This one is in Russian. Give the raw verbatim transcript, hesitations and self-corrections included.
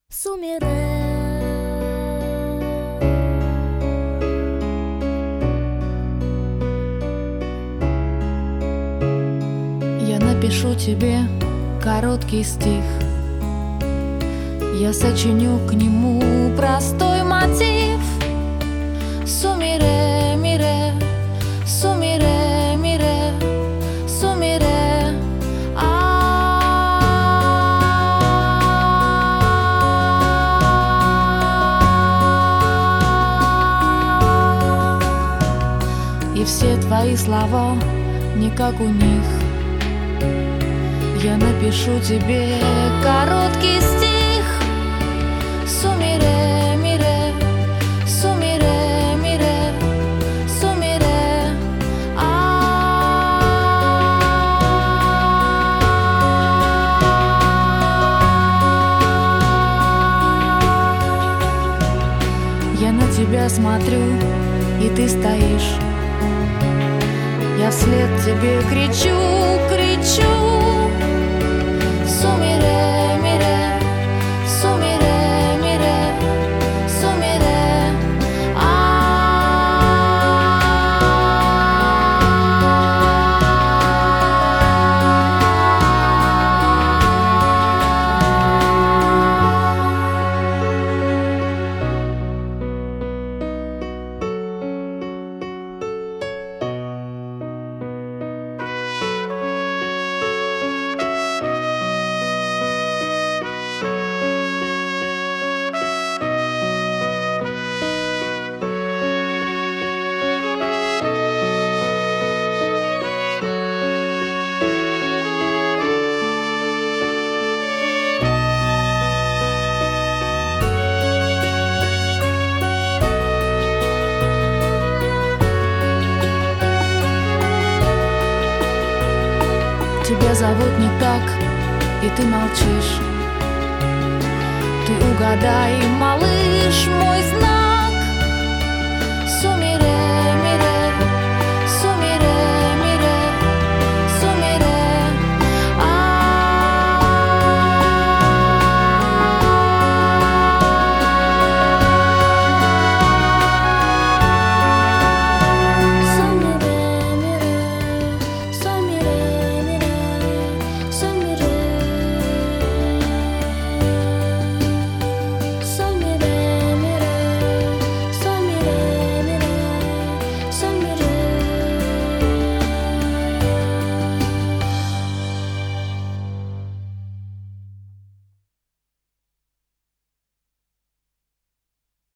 Сумире. Я напишу тебе короткий стих, я сочиню к нему простой мотив. Сумире, мире, сумире, мире, сумире. И все твои слова не как у них. Я напишу тебе короткий стих. Сумире, мире, сумире, мире, сумире. Я на тебя смотрю, и ты стоишь. Я вслед тебе кричу, кричу. Сумире, мире, сумире, мире, сумире. Тебя зовут не так, и ты молчишь. Ты угадай, малыш, мой знак.